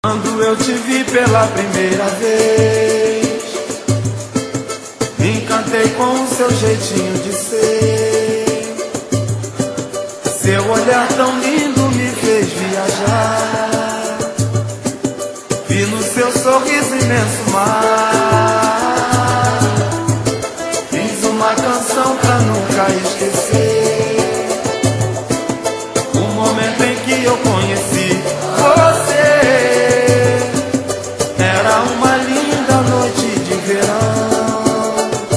Quando eu te vi pela primeira vez, me encantei com o seu jeitinho de ser. Seu olhar tão lindo me fez viajar. Vi no seu sorriso imenso mar. Fiz uma canção pra nunca esquecer o momento em que eu conheci você. Era uma linda noite de verão.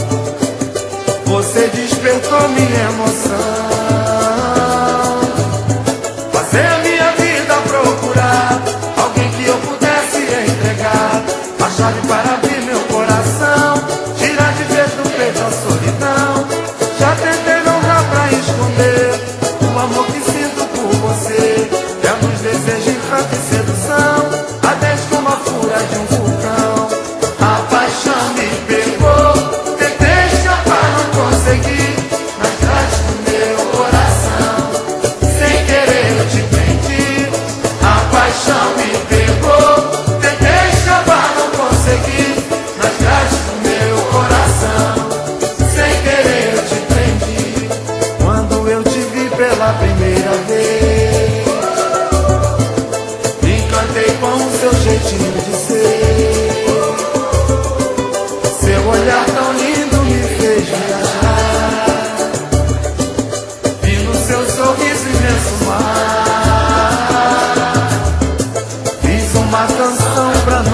Você despertou minha emoção. Passei a minha vida a procurar alguém que eu pudesse entregar a chave para abrir meu coração, tirar de vez do peito a solidão. Já tentei, não dá pra esconder o amor que sinto por você. É luz, desejo, encanto e sedução, a desce como a fúria de um vulcão. A paixão me pegou, tentei escapar, não consegui. Nas grades do meu coração, sem querer eu te prendi. A paixão me pegou, tentei escapar, não consegui. Nas grades do meu coração, sem querer eu te prendi. Quando eu te vi pela primeira vez, me encantei com o seu jeitinho de ser. Seu olhar tão lindo me fez viajar. Vi no seu sorriso imenso mar. Fiz uma canção pra